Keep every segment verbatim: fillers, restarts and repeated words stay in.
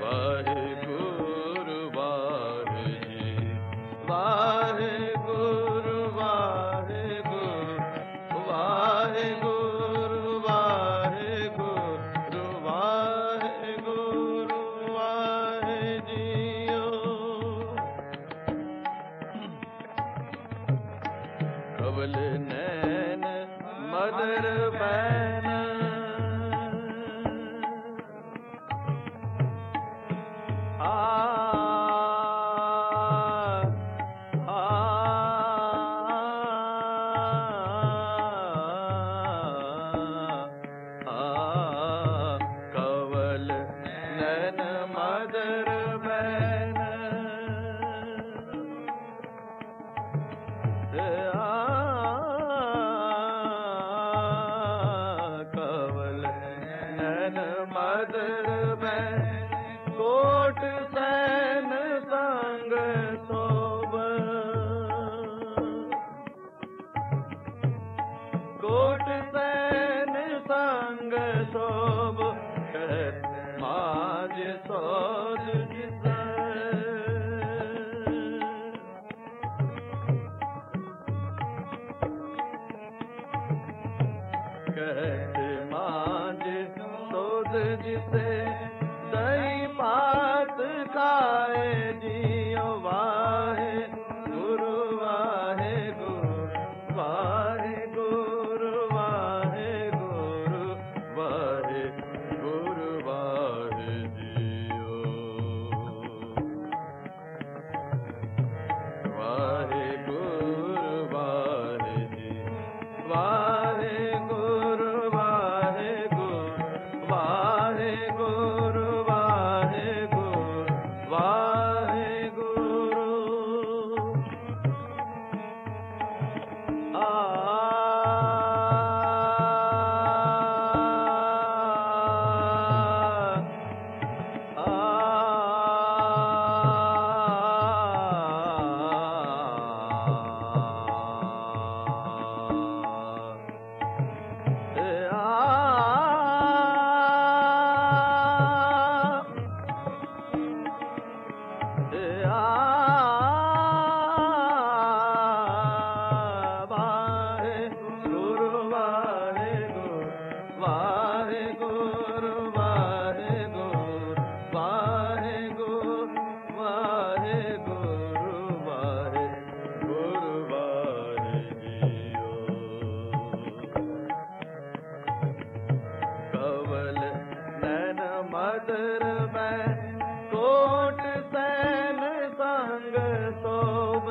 वाहेगुरु वाहे जी, वाहेगुरु वाहेगुरु वाहेगुरु वाहेगुरु वाहेगुरु वाहे जियो। कवल नैन मदर बैन कोट सैन संग सोब, कोट सैन संग सोब, माज सोज जिसे कहते माज सोज जिसे दही पात खाए जियो। वाहे गुरु वाहे गुरु वाहे गुरु वाहे गुरु वाहे गुरु वाहे जियो। वाहे गुरु वाहे जी, वाहे गुरु वाहे गुरु वाहे गुरु मदर में कोट सैन संग सोब,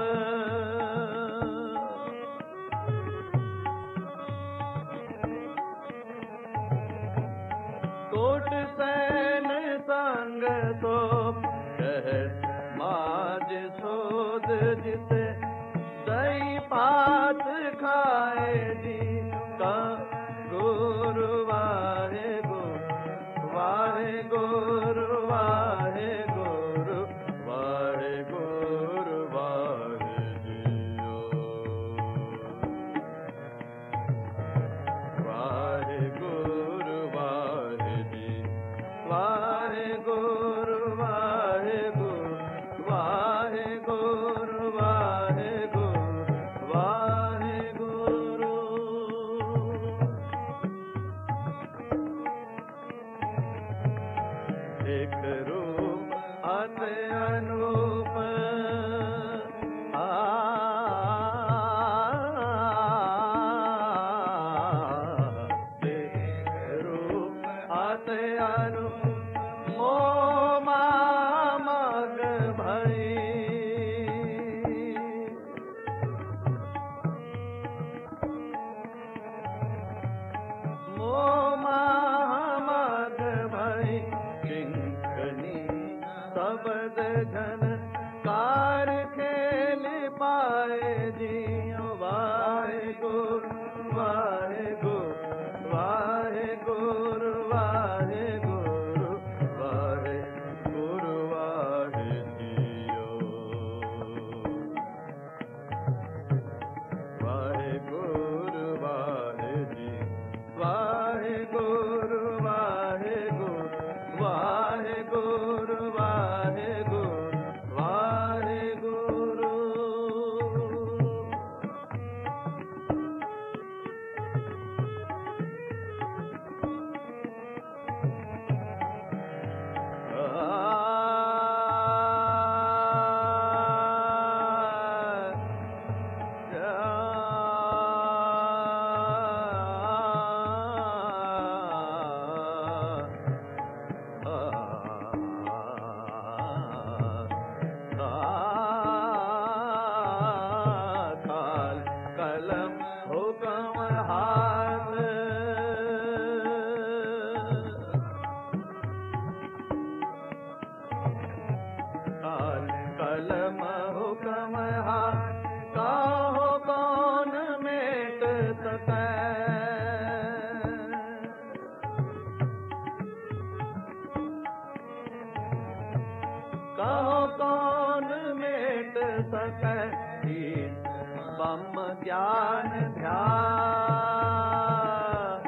कोट सैन संग सोब, कह माज सोद जिसे दही पात खाए जी का। गुरु वाहे वाहे गुरु वाहे गुरु वाहे गुरु वाहे जियो। वाहे गुरु वाहे जी, वाहे गुरु वाहे गुरु वाहे गुरु वाहे गुरु वाहे गुरु। एक रूप अति अनूप, आ एक रूप अति अनूप, मोह मग भई मोह मग भई। शब्द घन कार खेल पाए जियो। वाहे गुरु वाहे गुरु वाहे गुरु वाहे गुरु वाहे गुरु वाहे जियो। वाहे गुरु वाहे जी, वाहे गुरु वाहे गुरु वाहे गुरु गुरु वाहे गुरु वाहे गुरु कलम हुकम हाथ काहो कौन मेट सकै काहो कौन मेट सकै बम ज्ञान ध्यान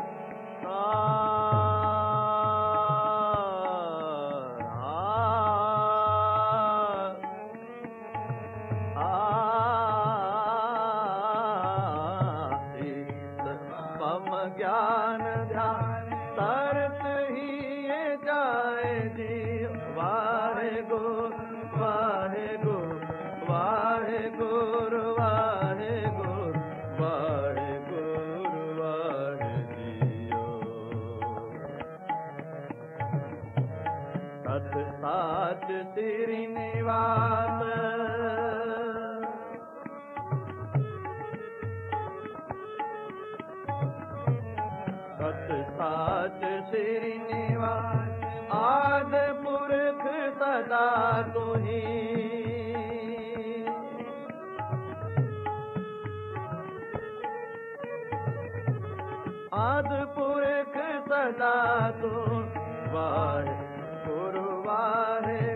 ज्ञान ध्यान तरत ही ये जाए जी वाहे गुरु वाहे गुरु वाहे गुरु वाहे गुरु वाहे गुरु वाहे जियो सत साच तेरी निवास सत साच श्री निवास आद पुरख सदा तुही आद पुरख सदा तू वाहे गुरु वाहे